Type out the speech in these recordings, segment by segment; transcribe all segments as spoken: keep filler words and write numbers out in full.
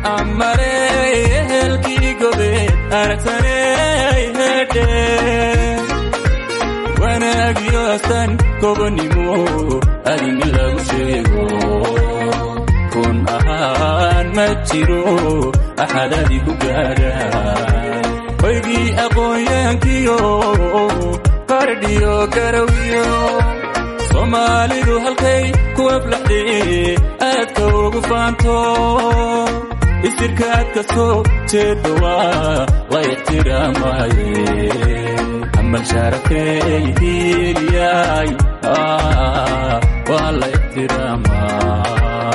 أمري هلكي قبيت أرسني هدي وانا أجيوستن كوبني مو أدين لو شيغو كون أهان مجيرو أحد أدي كجارا ويجي أقويان كيو كارديو كرويو Somalidu halkay ku aflaxday aad ka ugu faanto istirkaad ka soo jeedo la ixtiraamay amal sharafay hiliyay ah wala ixtiraamay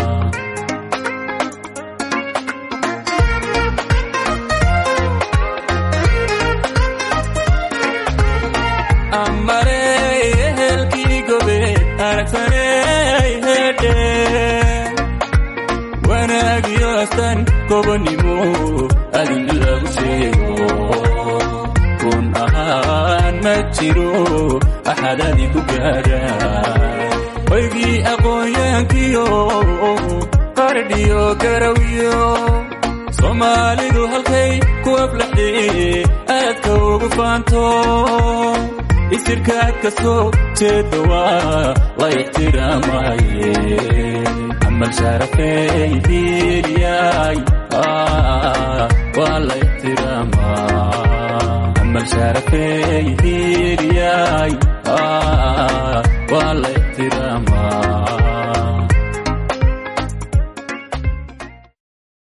amare أرسني هدي وانا أجيوستن كوبني مو أدين لو شيغو كون أهان مجيرو أحد أدي كجارا ويجي أقويان كيو كارديو كرويو Somalidu halkay ku aflaxday aad ka ugu faanto isirkaad ka soo jeedo la ixtiraamay amal sharafay hiliyay ah wala ixtiraamay amal sharafay hiliyay ah wala ixtiraamay